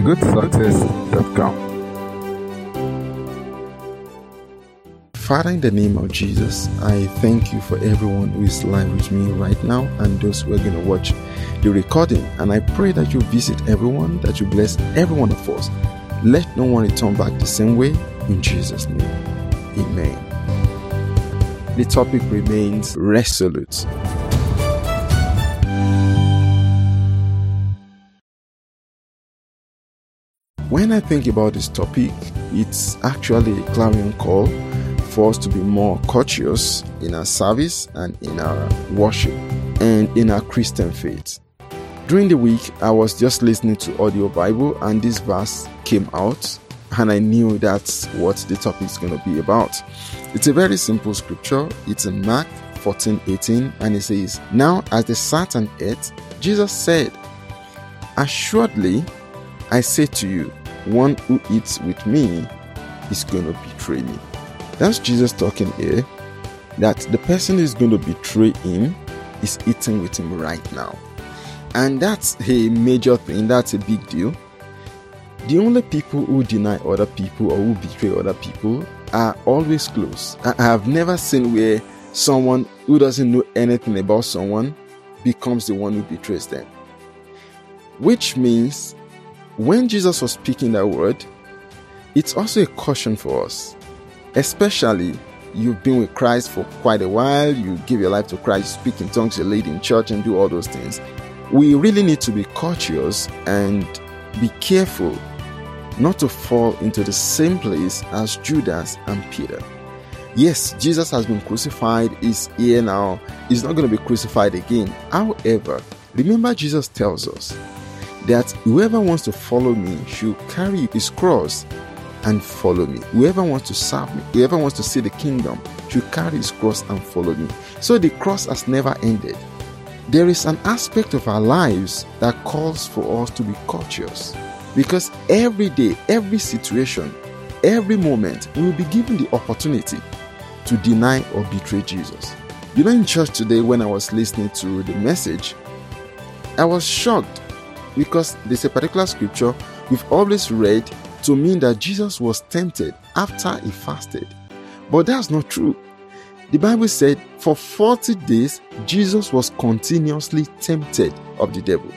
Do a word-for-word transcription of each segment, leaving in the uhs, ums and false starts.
good success dot com. Father, in the name of Jesus, I thank you for everyone who is live with me right now and those who are going to watch the recording. And I pray that you visit everyone, that you bless every one of us. Let no one return back the same way. In Jesus' name, amen. The topic remains resolute. When I think about this topic, it's actually a clarion call for us to be more courteous in our service and in our worship and in our Christian faith. During the week, I was just listening to Audio Bible and this verse came out and I knew that's what the topic is going to be about. It's a very simple scripture. It's in Mark fourteen eighteen and it says, "Now as they sat and ate, Jesus said, 'Assuredly, I say to you, one who eats with me is going to betray me.'" That's Jesus talking here, that the person who is going to betray him is eating with him right now. And that's a major thing, that's a big deal. The only people who deny other people or who betray other people are always close. I have never seen where someone who doesn't know anything about someone becomes the one who betrays them. Which means when Jesus was speaking that word, it's also a caution for us. Especially, you've been with Christ for quite a while, you give your life to Christ, you speak in tongues, you lead in church and do all those things. We really need to be cautious and be careful not to fall into the same place as Judas and Peter. Yes, Jesus has been crucified, he's here now, he's not going to be crucified again. However, remember Jesus tells us that whoever wants to follow me should carry his cross and follow me. Whoever wants to serve me, whoever wants to see the kingdom should carry his cross and follow me. So the cross has never ended. There is an aspect of our lives that calls for us to be cautious, because every day, every situation, every moment, we will be given the opportunity to deny or betray Jesus. You know, in church today, when I was listening to the message, I was shocked because there's a particular scripture we've always read to mean that Jesus was tempted after he fasted. But that's not true. The Bible said for forty days, Jesus was continuously tempted of the devil.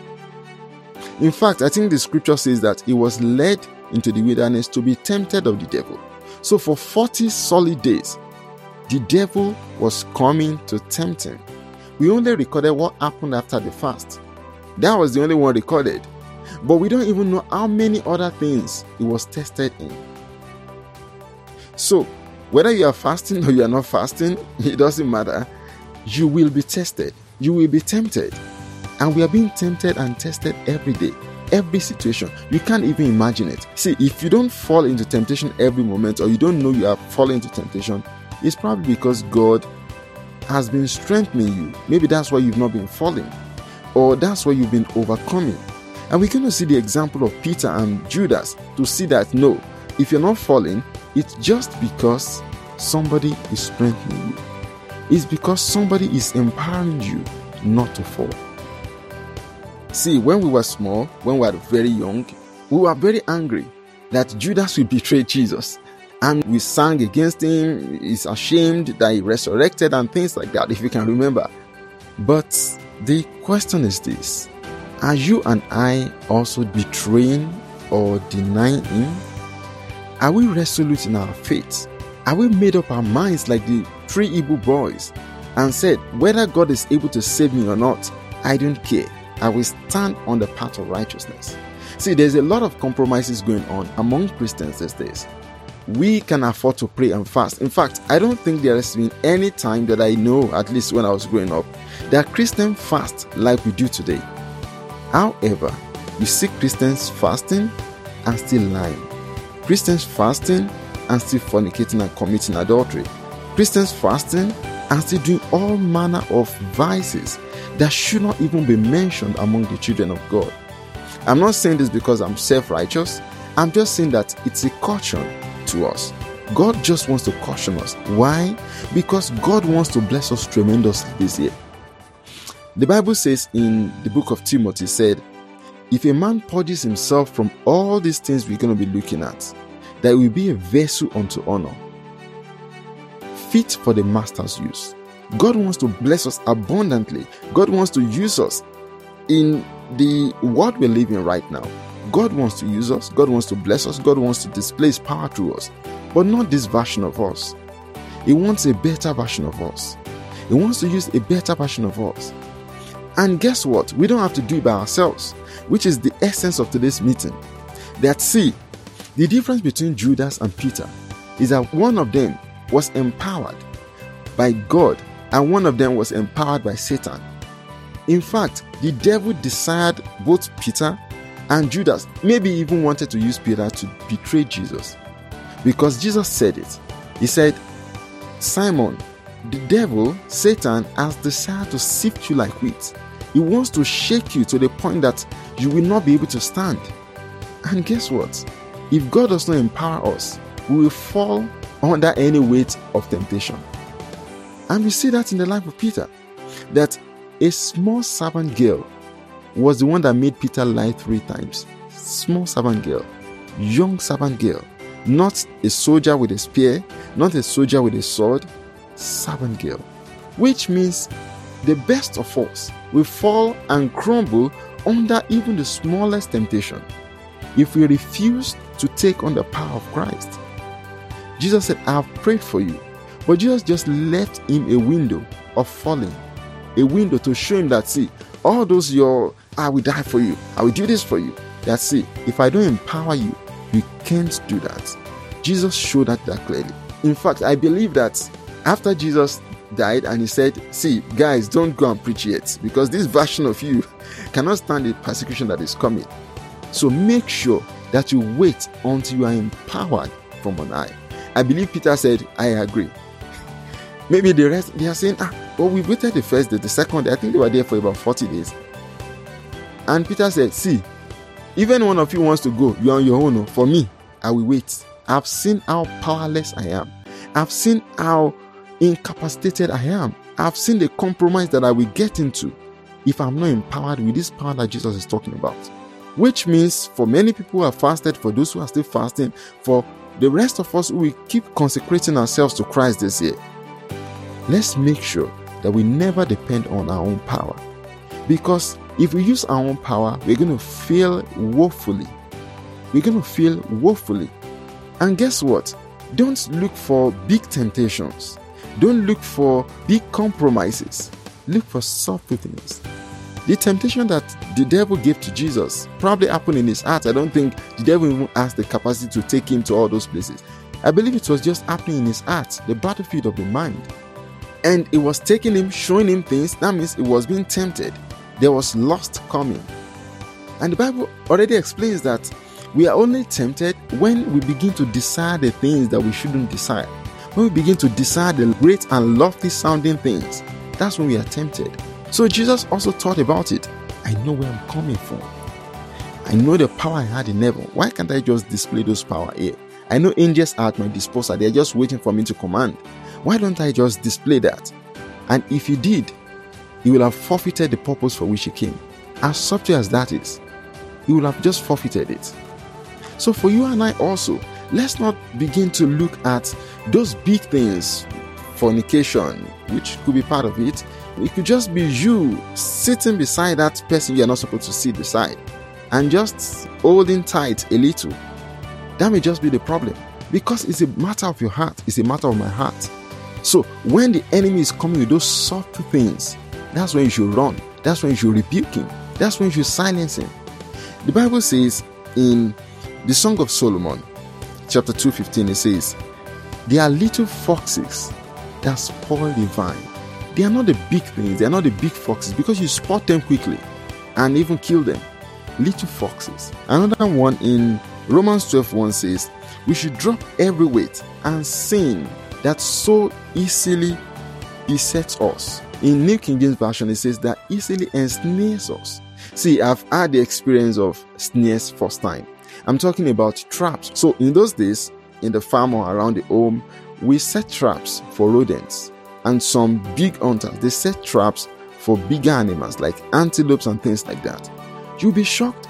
In fact, I think the scripture says that he was led into the wilderness to be tempted of the devil. So for forty solid days, the devil was coming to tempt him. We only recorded what happened after the fast. That was the only one recorded. But we don't even know how many other things he was tested in. So, whether you are fasting or you are not fasting, it doesn't matter. You will be tested. You will be tempted. And we are being tempted and tested every day. Every situation. You can't even imagine it. See, if you don't fall into temptation every moment, or you don't know you are falling into temptation, it's probably because God has been strengthening you. Maybe that's why you've not been falling. Or that's why you've been overcoming. And we're going to see the example of Peter and Judas to see that no, if you're not falling, it's just because somebody is strengthening you. It's because somebody is empowering you not to fall. See, when we were small, when we were very young, we were very angry that Judas will betray Jesus. And we sang against him, he's ashamed that he resurrected and things like that, if you can remember. But the question is this. Are you and I also betraying or denying him? Are we resolute in our faith? Are we made up our minds like the three Hebrew boys and said, whether God is able to save me or not, I don't care. I will stand on the path of righteousness. See, there's a lot of compromises going on among Christians these days. We can afford to pray and fast. In fact, I don't think there has been any time that I know, at least when I was growing up, that Christians fast like we do today. However, you see Christians fasting and still lying. Christians fasting and still fornicating and committing adultery. Christians fasting and still doing all manner of vices that should not even be mentioned among the children of God. I'm not saying this because I'm self-righteous. I'm just saying that it's a caution to us. God just wants to caution us. Why? Because God wants to bless us tremendously this year. The Bible says in the book of Timothy, said, if a man purges himself from all these things we're going to be looking at, that will be a vessel unto honor, fit for the master's use. God wants to bless us abundantly. God wants to use us in the world we're living right now. God wants to use us. God wants to bless us. God wants to display His power through us. But not this version of us. He wants a better version of us. He wants to use a better version of us. And guess what? We don't have to do it by ourselves, which is the essence of today's meeting. That, see, the difference between Judas and Peter is that one of them was empowered by God and one of them was empowered by Satan. In fact, the devil desired both Peter and Judas, maybe even wanted to use Peter to betray Jesus, because Jesus said it. He said, Simon, the devil, Satan, has desired to sift you like wheat. He wants to shake you to the point that you will not be able to stand. And guess what? If God does not empower us, we will fall under any weight of temptation. And we see that in the life of Peter, that a small servant girl was the one that made Peter lie three times. Small servant girl, young servant girl, not a soldier with a spear, not a soldier with a sword, servant girl. Which means the best of us will fall and crumble under even the smallest temptation if we refuse to take on the power of Christ. Jesus said, I have prayed for you. But Jesus just left him a window of falling, a window to show him that, see, all those your, I will die for you, I will do this for you. That, see, if I don't empower you, you can't do that. Jesus showed that, that clearly. In fact, I believe that after Jesus died and he said, see, guys, don't go and preach yet, because this version of you cannot stand the persecution that is coming. So make sure that you wait until you are empowered from on high. I believe Peter said, I agree. Maybe the rest, they are saying, ah, well, we waited the first day, the second day. I think they were there for about forty days. And Peter said, see, even one of you wants to go, you are on your own. For me, I will wait. I've seen how powerless I am. I've seen how incapacitated I am. I've seen the compromise that I will get into if I'm not empowered with this power that Jesus is talking about. Which means for many people who have fasted, for those who are still fasting, for the rest of us who will keep consecrating ourselves to Christ this year, let's make sure that we never depend on our own power. Because if we use our own power, we're going to fail woefully. We're going to fail woefully. And guess what? Don't look for big temptations. Don't look for big compromises. Look for subtle things. The temptation that the devil gave to Jesus probably happened in his heart. I don't think the devil even has the capacity to take him to all those places. I believe it was just happening in his heart, the battlefield of the mind. And it was taking him, showing him things. That means it was being tempted. There was lust coming. And the Bible already explains that we are only tempted when we begin to desire the things that we shouldn't desire. When we begin to desire the great and lofty sounding things, that's when we are tempted. So Jesus also thought about it. I know where I'm coming from. I know the power I had in heaven. Why can't I just display those power here? I know angels are at my disposal. They're just waiting for me to command. Why don't I just display that? And if he did, he will have forfeited the purpose for which he came. As subtle as that is, he will have just forfeited it. So for you and I also, let's not begin to look at those big things, fornication, which could be part of it. It could just be you sitting beside that person you're not supposed to sit beside and just holding tight a little. That may just be the problem, because it's a matter of your heart. It's a matter of my heart. So when the enemy is coming with those soft things, that's when you should run. That's when you should rebuke him. That's when you should silence him. The Bible says in the Song of Solomon, chapter two fifteen, it says, there are little foxes that spoil the vine. They are not the big things. They are not the big foxes, because you spot them quickly and even kill them. Little foxes. Another one in Romans twelve one says, we should drop every weight and sin that so easily besets us. In New King James Version, it says that easily ensnares us. See, I've had the experience of snares first time. I'm talking about traps. So in those days, in the farm or around the home, we set traps for rodents. And some big hunters, they set traps for bigger animals like antelopes and things like that. You'll be shocked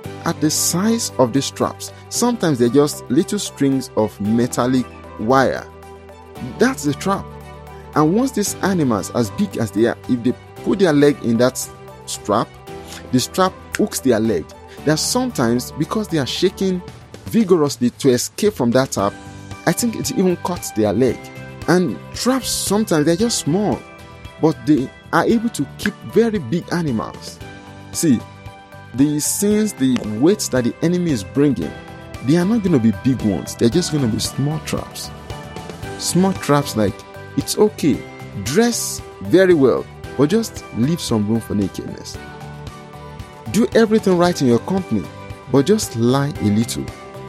at the size of these traps. Sometimes they're just little strings of metallic wire. That's the trap. And once these animals, as big as they are, if they put their leg in that strap, the strap hooks their leg. That sometimes, because they are shaking vigorously to escape from that trap, I think it even cuts their leg. And traps, sometimes they're just small, but they are able to keep very big animals. See, the sins, the weights that the enemy is bringing, they are not going to be big ones. They're just going to be small traps. Small traps like, it's okay, dress very well, but just leave some room for nakedness. Do everything right in your company, but just lie a little.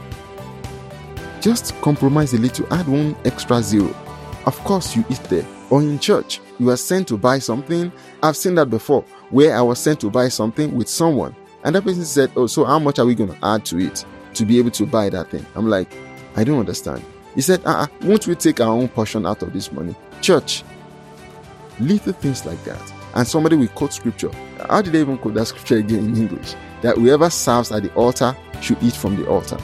Just compromise a little, add one extra zero. Of course, you eat there. Or in church, you are sent to buy something. I've seen that before, where I was sent to buy something with someone. And that person said, oh, so how much are we going to add to it to be able to buy that thing? I'm like, I don't understand. He said, uh-uh, won't we take our own portion out of this money? Church, little things like that. And somebody will quote scripture. How did they even quote that scripture again in English? That whoever serves at the altar should eat from the altar.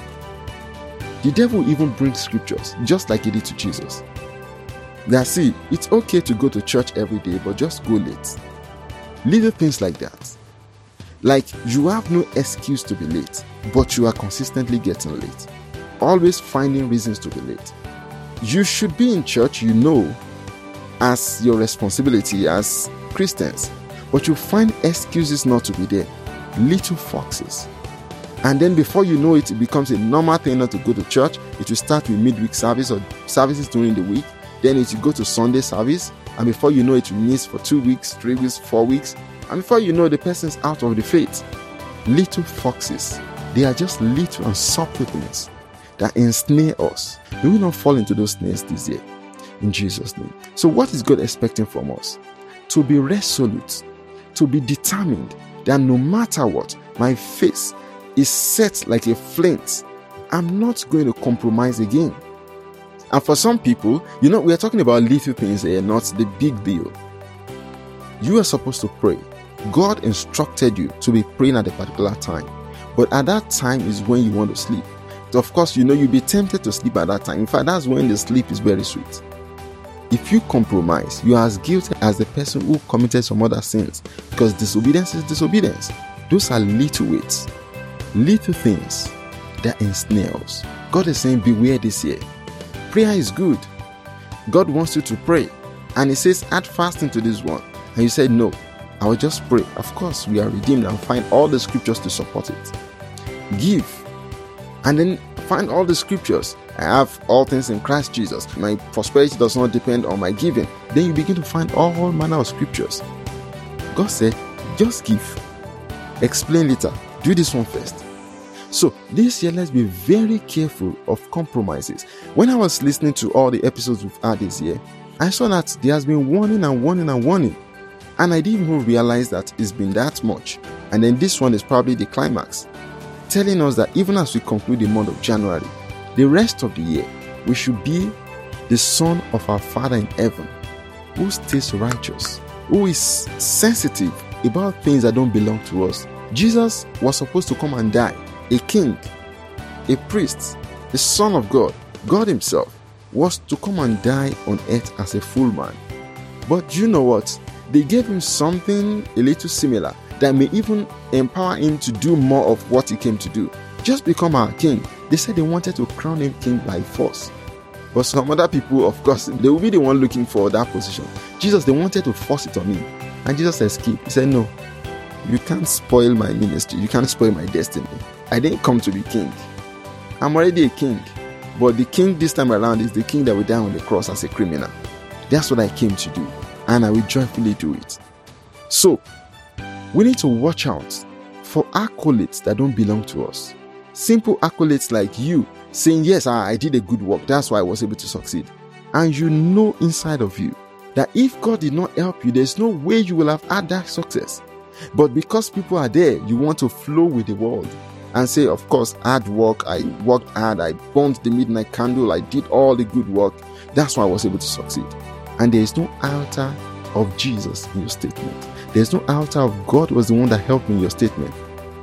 The devil even brings scriptures, just like he did to Jesus. Now see, it's okay to go to church every day, but just go late. Little things like that. Like, you have no excuse to be late, but you are consistently getting late. Always finding reasons to be late. You should be in church, you know, as your responsibility as Christians, but you find excuses not to be there. Little foxes. And then before you know it, it becomes a normal thing not to go to church. It will start with midweek service or services during the week. Then it will go to Sunday service. And before you know it, will miss for two weeks, three weeks, four weeks. And before you know, the person's out of the faith. Little foxes. They are just little and subtle things that ensnare us. We will not fall into those snares this year. In Jesus' name. So what is God expecting from us? To be resolute. To be determined that no matter what, my face is set like a flint. I'm not going to compromise again. And for some people, you know, we are talking about little things here, not the big deal. You are supposed to pray. God instructed you to be praying at a particular time. But at that time is when you want to sleep. So of course, you know, you'll be tempted to sleep at that time. In fact, that's when the sleep is very sweet. If you compromise, you are as guilty as the person who committed some other sins. Because disobedience is disobedience. Those are little weights. Little things that ensnare us. God is saying, beware this year. Prayer is good. God wants you to pray. And He says, add fasting to this one. And you said, no, I will just pray. Of course, we are redeemed and find all the scriptures to support it. Give. And then find all the scriptures. I have all things in Christ Jesus. My prosperity does not depend on my giving. Then you begin to find all manner of scriptures. God said, just give. Explain later. Do this one first. So this year, let's be very careful of compromises. When I was listening to all the episodes we've had this year, I saw that there has been warning and warning and warning. And I didn't even realize that it's been that much. And then this one is probably the climax, telling us that even as we conclude the month of January, the rest of the year, we should be the son of our Father in heaven, who stays righteous, who is sensitive about things that don't belong to us. Jesus was supposed to come and die, a king, a priest, the Son of God, God Himself, was to come and die on earth as a full man. But you know what? They gave Him something a little similar that may even empower Him to do more of what He came to do. Just become our king. They said they wanted to crown Him king by force. But some other people, of course, they will be the one looking for that position. Jesus, they wanted to force it on Him. And Jesus escaped. He said, no, you can't spoil my ministry. You can't spoil my destiny. I didn't come to be king. I'm already a king. But the king this time around is the king that will die on the cross as a criminal. That's what I came to do. And I will joyfully do it. So, we need to watch out for accolades that don't belong to us. Simple accolades like you saying, yes, I did a good work. That's why I was able to succeed. And you know inside of you that if God did not help you, there's no way you will have had that success. But because people are there, you want to flow with the world and say, of course, hard work. I worked hard. I burned the midnight candle. I did all the good work. That's why I was able to succeed. And there is no altar of Jesus in your statement. There's no altar of God was the one that helped me in your statement.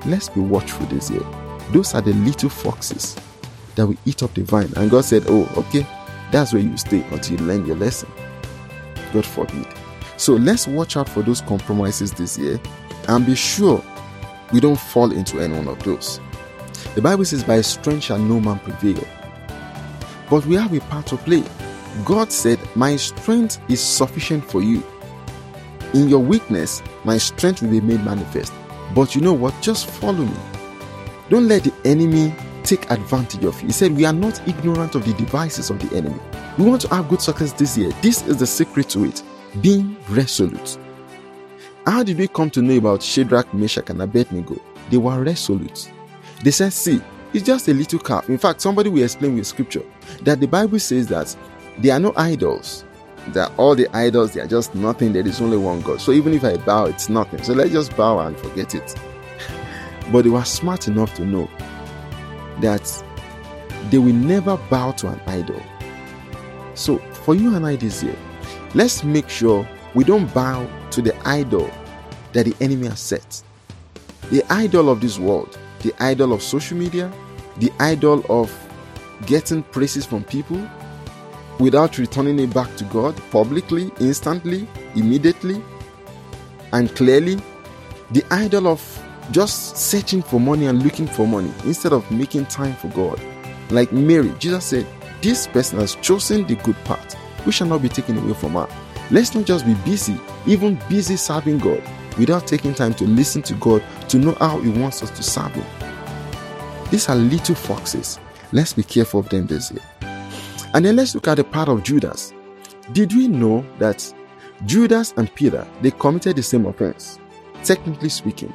let's be watchful this year. Those are the little foxes that will eat up the vine. And God said, oh, okay, that's where you stay until you learn your lesson. God forbid. So let's watch out for those compromises this year and be sure we don't fall into any one of those. The Bible says, by strength shall no man prevail. But we have a part to play. God said, my strength is sufficient for you. In your weakness, my strength will be made manifest. But you know what? Just follow me. Don't let the enemy take advantage of you. He said, we are not ignorant of the devices of the enemy. We want to have good success this year. This is the secret to it. Being resolute. How did we come to know about Shadrach, Meshach, and Abednego? They were resolute. They said, see, it's just a little calf. In fact, somebody will explain with scripture that the Bible says that there are no idols. That all the idols, they are just nothing. There is only one God. So even if I bow, it's nothing. So let's just bow and forget it. But they were smart enough to know that they will never bow to an idol. So for you and I this year, let's make sure we don't bow to the idol that the enemy has set. The idol of this world, the idol of social media, the idol of getting praises from people without returning it back to God publicly, instantly, immediately, and clearly. The idol of just searching for money and looking for money instead of making time for God. Like Mary, Jesus said, this person has chosen the good path. We shall not be taken away from her. Let's not just be busy, even busy serving God, without taking time to listen to God, to know how He wants us to serve Him. These are little foxes. Let's be careful of them this year. And then let's look at the part of Judas. Did we know that Judas and Peter, they committed the same offense? Technically speaking,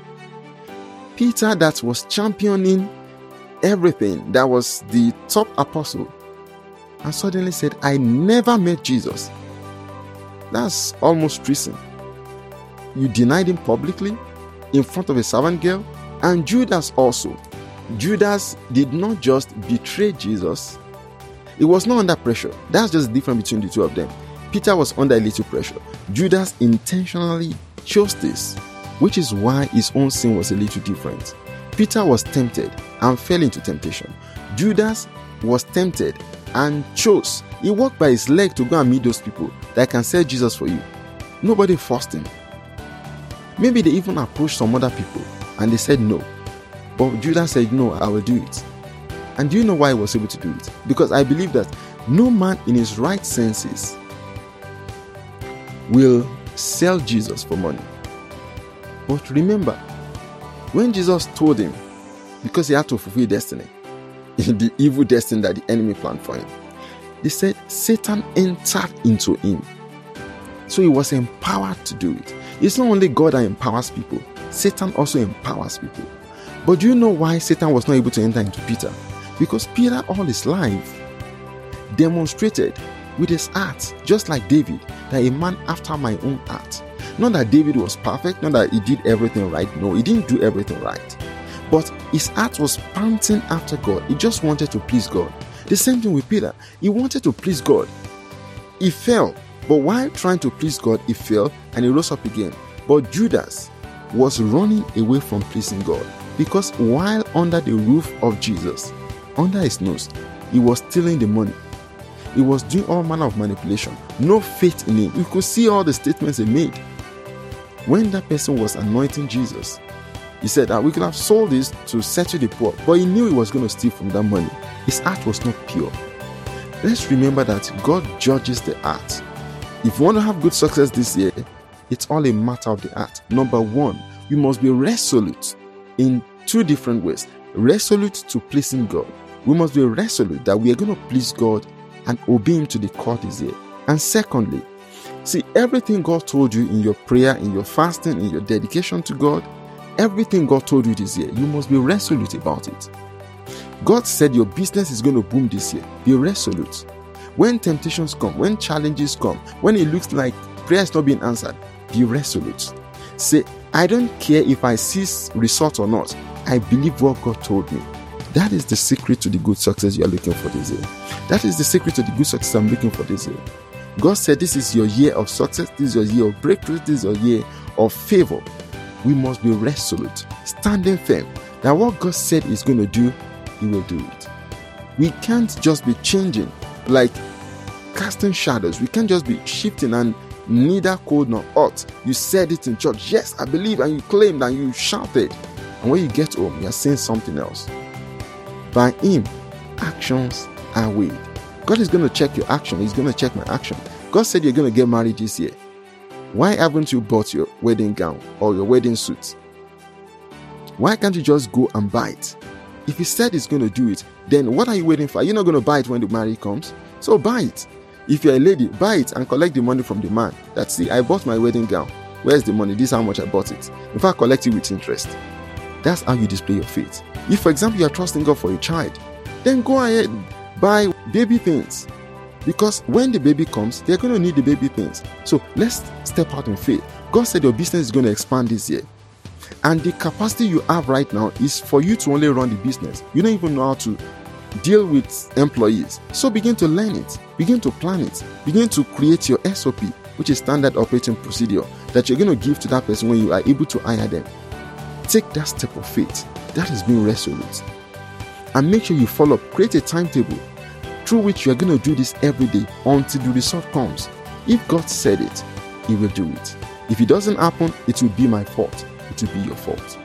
Peter, that was championing everything, that was the top apostle, and suddenly said, I never met Jesus. That's almost treason. You denied Him publicly in front of a servant girl. And Judas also. Judas did not just betray Jesus. It was not under pressure. That's just the difference between the two of them. Peter was under a little pressure. Judas intentionally chose this, which is why his own sin was a little different. Peter was tempted and fell into temptation. Judas was tempted and chose. He walked by his leg to go and meet those people that can sell Jesus for you. Nobody forced him. Maybe they even approached some other people and they said no. But Judas said, no, I will do it. And do you know why he was able to do it? Because I believe that no man in his right senses will sell Jesus for money. But remember, when Jesus told him, because he had to fulfill destiny, the evil destiny that the enemy planned for him, they said Satan entered into him. So he was empowered to do it. It's not only God that empowers people, Satan also empowers people. But do you know why Satan was not able to enter into Peter? Because Peter all his life demonstrated with his heart, just like David, that a man after my own heart. Not that David was perfect, not that he did everything right. No, he didn't do everything right. But his heart was panting after God. He just wanted to please God. The same thing with Peter. He wanted to please God. He fell. But while trying to please God, he fell and he rose up again. But Judas was running away from pleasing God. Because while under the roof of Jesus, under his nose, he was stealing the money. He was doing all manner of manipulation. No faith in him. You could see all the statements he made. When that person was anointing Jesus, he said that we could have sold this to settle the poor. But he knew he was going to steal from that money. His heart was not pure. Let's remember that God judges the heart. If you want to have good success this year, it's all a matter of the heart. Number one, you must be resolute in two different ways. Resolute to pleasing God. We must be resolute that we are going to please God and obey Him to the core this year. And secondly, see, everything God told you in your prayer, in your fasting, in your dedication to God, everything God told you this year, you must be resolute about it. God said your business is going to boom this year. Be resolute. When temptations come, when challenges come, when it looks like prayer is not being answered, be resolute. Say, I don't care if I see results or not. I believe what God told me. That is the secret to the good success you are looking for this year. That is the secret to the good success I'm looking for this year. God said this is your year of success. This is your year of breakthrough. This is your year of favor. we must be resolute, standing firm that what God said He's going to do, He will do it. We can't just be changing like casting shadows. We can't just be shifting and neither cold nor hot. You said it in church, yes, I believe, and you claimed and you shouted. And when you get home, you're saying something else. By Him, actions are weighed. God is going to check your action. He's going to check my action. God said you're going to get married this year. Why haven't you bought your wedding gown or your wedding suit? Why can't you just go and buy it? If He said He's going to do it, then what are you waiting for? You're not going to buy it when the marriage comes. So buy it. If you're a lady, buy it and collect the money from the man. That's see, I bought my wedding gown. Where's the money? This is how much I bought it. In fact, collect it with interest. That's how you display your faith. If, for example, you are trusting God for a child, then go ahead, buy baby things. Because when the baby comes, they're going to need the baby things. So let's step out in faith. God said your business is going to expand this year. And the capacity you have right now is for you to only run the business. You don't even know how to deal with employees. So begin to learn it. Begin to plan it. Begin to create your S O P, which is standard operating procedure, that you're going to give to that person when you are able to hire them. Take that step of faith. That is being resolute. And make sure you follow up. Create a timetable through which you are going to do this every day until the result comes. If God said it, He will do it. If it doesn't happen, it will be my fault. It will be your fault.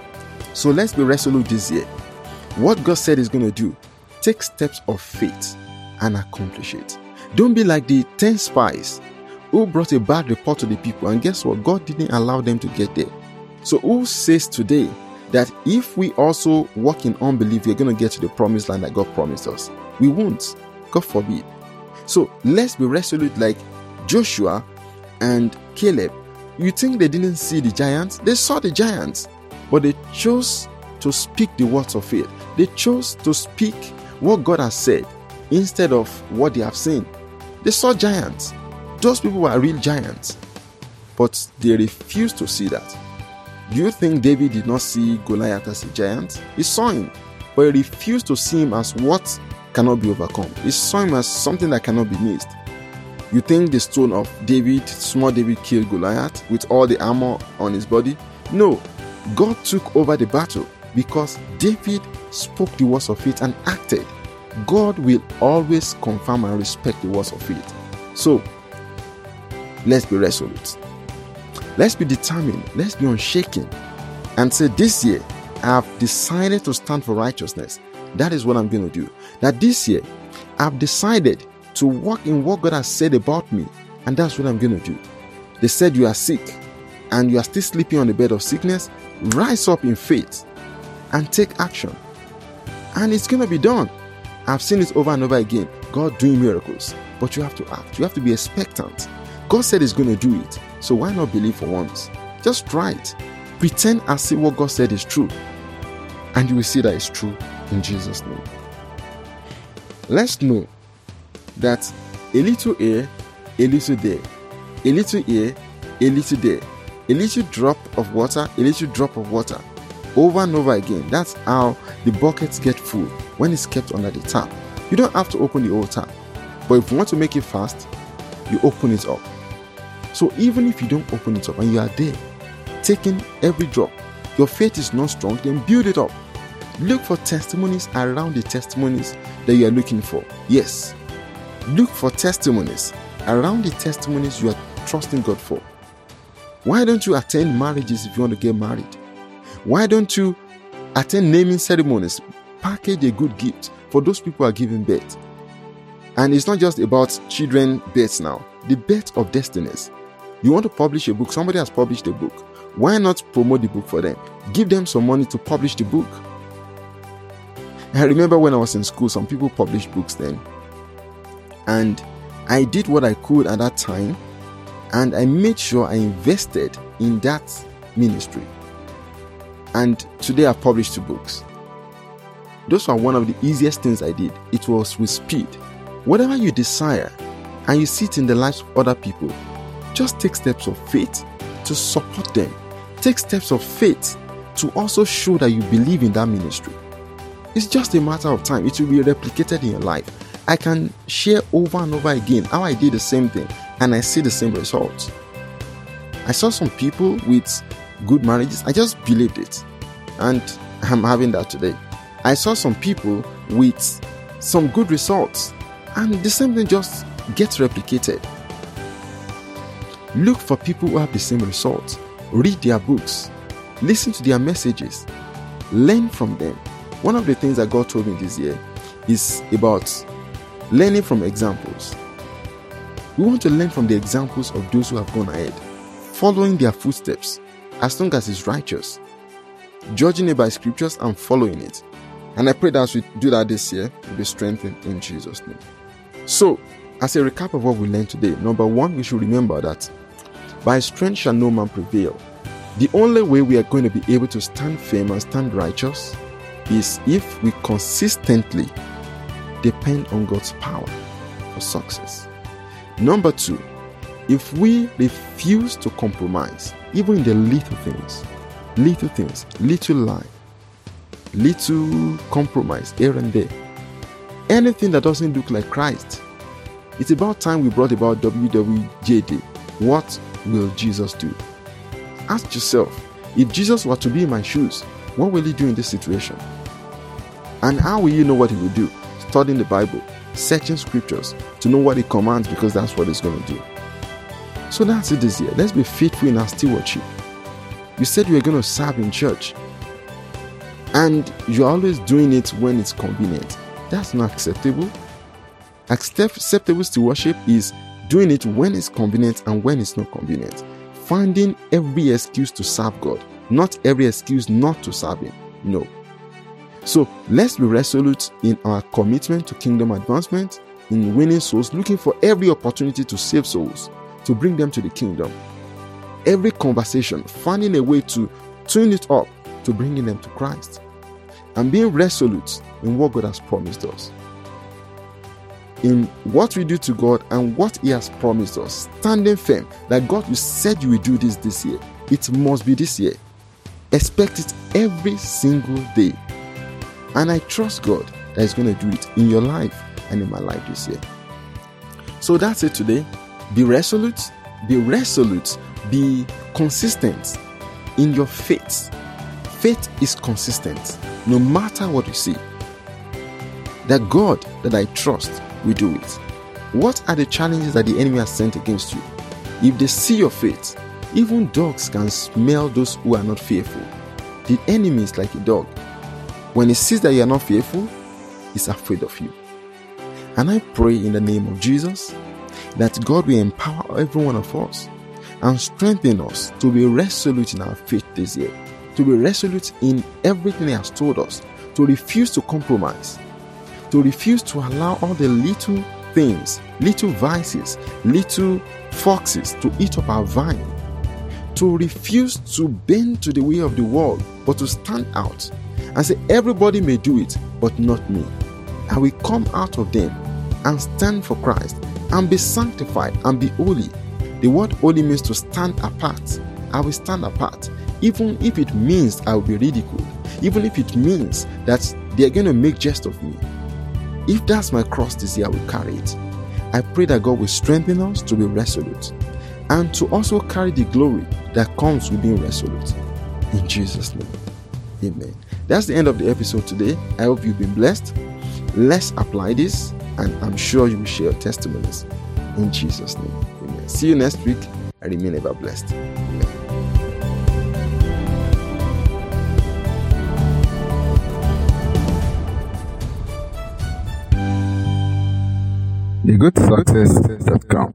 So let's be resolute this year. What God said He's going to do, take steps of faith and accomplish it. Don't be like the ten spies who brought a bad report to the people, and guess what? God didn't allow them to get there. So who says today that if we also walk in unbelief, we're going to get to the promised land that God promised us? We won't. God forbid. So let's be resolute like Joshua and Caleb. You think they didn't see the giants? They saw the giants, but they chose to speak the words of faith. They chose to speak what God has said instead of what they have seen. They saw giants. Those people were real giants, but they refused to see that. Do you think David did not see Goliath as a giant? He saw him, but he refused to see him as what cannot be overcome. He saw him as something that cannot be missed. You think the stone of David, small David, killed Goliath with all the armor on his body? No. God took over the battle because David spoke the words of faith and acted. God will always confirm and respect the words of faith. So, let's be resolute. Let's be determined. Let's be unshaken. And say, this year, I have decided to stand for righteousness. That is what I'm going to do. That this year, I've decided to walk in what God has said about me. And that's what I'm going to do. They said you are sick and you are still sleeping on the bed of sickness. Rise up in faith and take action. And it's going to be done. I've seen it over and over again. God doing miracles. But you have to act. You have to be expectant. God said He's going to do it. So why not believe for once? Just try it. Pretend and see what God said is true. And you will see that it's true in Jesus' name. Let's know that a little here, a little there, a little here, a little there, a little drop of water, a little drop of water, over and over again. That's how the buckets get full when it's kept under the tap. You don't have to open the whole tap, but if you want to make it fast, you open it up. So even if you don't open it up and you are there, taking every drop, your faith is not strong, then build it up. Look for testimonies around the testimonies that you are looking for. Yes. Look for testimonies around the testimonies you are trusting God for. Why don't you attend marriages if you want to get married? Why don't you attend naming ceremonies? Package a good gift for those people who are giving birth. And it's not just about children births now. The birth of destinies. You want to publish a book. Somebody has published a book. Why not promote the book for them? Give them some money to publish the book. I remember when I was in school, some people published books then. And I did what I could at that time. And I made sure I invested in that ministry. And today I've published two books. Those were one of the easiest things I did. It was with speed. Whatever you desire and you see it in the lives of other people, just take steps of faith to support them. Take steps of faith to also show that you believe in that ministry. It's just a matter of time. It will be replicated in your life. I can share over and over again how I did the same thing and I see the same results. I saw some people with good marriages. I just believed it. And I'm having that today. I saw some people with some good results, and the same thing just gets replicated. Look for people who have the same results. Read their books. Listen to their messages. Learn from them. One of the things that God told me this year is about learning from examples. We want to learn from the examples of those who have gone ahead, following their footsteps, as long as it's righteous, judging it by scriptures and following it. And I pray that as we do that this year, we'll be strengthened in Jesus' name. So, as a recap of what we learned today, number one, we should remember that by strength shall no man prevail. The only way we are going to be able to stand firm and stand righteous is if we consistently depend on God's power for success. Number two, if we refuse to compromise, even in the little things, little things, little lie, little compromise here and there, anything that doesn't look like Christ, it's about time we brought about W W J D. What will Jesus do? Ask yourself, if Jesus were to be in my shoes, what will he do in this situation? And how will you know what he will do? Studying the Bible, searching scriptures to know what he commands, because that's what he's going to do. So that's it this year. Let's be faithful in our stewardship. You said you were going to serve in church, and you're always doing it when it's convenient. That's not acceptable. Acceptable stewardship is doing it when it's convenient and when it's not convenient. Finding every excuse to serve God, not every excuse not to serve him. No. So let's be resolute in our commitment to kingdom advancement, in winning souls, looking for every opportunity to save souls, to bring them to the kingdom. Every conversation, finding a way to tune it up to bringing them to Christ. And being resolute in what God has promised us. In what we do to God and what he has promised us. Standing firm that God, you said you will do this this year. It must be this year. Expect it every single day. And I trust God that he's going to do it in your life and in my life this year. So that's it today. Be resolute. Be resolute. Be consistent in your faith. Faith is consistent no matter what you see. That God that I trust will do it. What are the challenges that the enemy has sent against you? If they see your faith, even dogs can smell those who are not fearful. The enemy is like a dog. When he sees that you are not fearful, he's afraid of you. And I pray in the name of Jesus that God will empower every one of us and strengthen us to be resolute in our faith this year, to be resolute in everything he has told us, to refuse to compromise, to refuse to allow all the little things, little vices, little foxes to eat up our vine, to refuse to bend to the way of the world, but to stand out and say, everybody may do it, but not me. I will come out of them and stand for Christ and be sanctified and be holy. The word holy means to stand apart. I will stand apart, even if it means I will be ridiculed, even if it means that they are going to make jest of me. If that's my cross this year, I will carry it. I pray that God will strengthen us to be resolute and to also carry the glory that comes with being resolute. In Jesus' name, amen. That's the end of the episode today. I hope you've been blessed. Let's apply this, and I'm sure you will share your testimonies. In Jesus' name, amen. See you next week, and remain ever blessed. Amen. the good success dot com